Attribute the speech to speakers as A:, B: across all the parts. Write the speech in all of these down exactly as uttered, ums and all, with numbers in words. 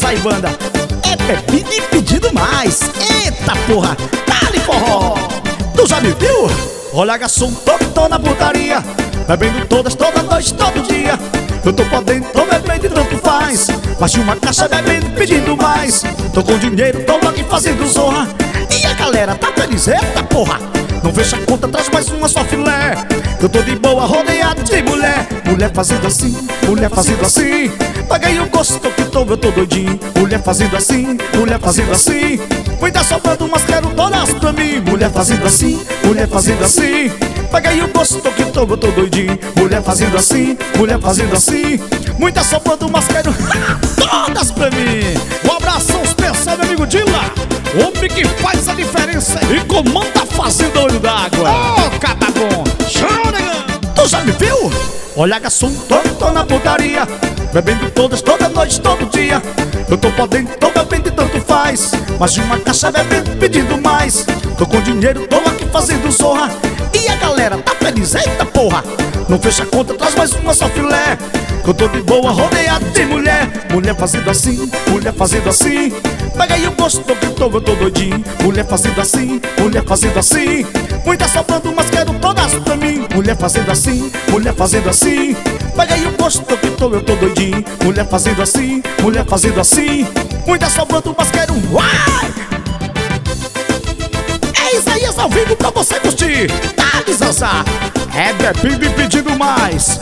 A: aí, banda. É bebida e pedindo mais. Eita porra, dá-lhe forró. Tu já me viu? Olha, garçom, tô, tô na putaria, bebendo todas, toda noite, todo dia. Eu tô podendo, tô bebendo e tanto faz, mas de uma caixa bebendo, pedindo mais. Tô com dinheiro, tô aqui fazendo zorra, e a galera tá feliz, eita porra. Não fecha a conta, traz mais uma só filé. Eu tô de boa, rodeado de mulher. Mulher fazendo assim, mulher fazendo assim. Paguei o gosto que tô, eu tô doidinho. Mulher fazendo assim, mulher fazendo assim. Muita sobrando, mas quero todas pra mim. Mulher fazendo assim, mulher fazendo assim. Paguei o gosto que tô, eu tô doidinho. Mulher fazendo assim, mulher fazendo assim. Muita sobrando, mas quero todas pra mim. Um abração especial, meu amigo Dila, homem que faz a diferença e comanda a fazenda Olho d'Água. Oh, caba bom, chora. Tu já me viu? Olha, garçom, tô, tô na putaria, bebendo todas, toda noite, todo dia. Eu tô podendo, tô bebendo e tanto faz, mas de uma caixa bebendo, pedindo mais. Tô com dinheiro, tô aqui fazendo zorra, e a galera tá feliz, eita porra. Não fecha a conta, traz mais uma só filé. Que eu tô de boa, rodeado de mulher. Mulher fazendo assim, mulher fazendo assim. Peguei o gosto que tô, eu tô doidinho. Mulher fazendo assim, mulher fazendo assim. Muita sobrando, mas quero todas pra mim. Mulher fazendo assim, mulher fazendo assim. Peguei o gosto que tô, eu tô doidinho. Mulher fazendo assim, mulher fazendo assim. Muita sobrando, mas quero uai! É Isaías ao vivo pra você curtir. Tá, descansar. É bebendo e pedindo mais.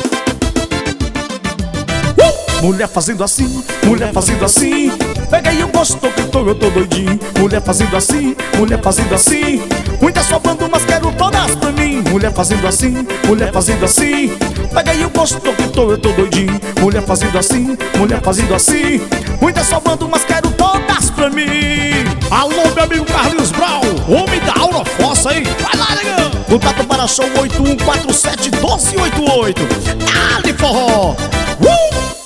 A: Mulher fazendo assim, mulher fazendo assim. Peguei o gosto que tô, eu tô doidinho. Mulher fazendo assim, mulher fazendo assim. Muitas sobrando, mas quero todas pra mim. Mulher fazendo assim, mulher fazendo assim. Peguei o gosto que tô, eu tô doidinho. Mulher fazendo assim, mulher fazendo assim. Muitas sobrando, mas quero todas pra mim. Alô, meu amigo Carlinhos Brau, homem da Aura Fossa, hein? Vai lá, negão! Contato para show oito um quatro sete um dois oito oito. Dá-lhe forró! Uh!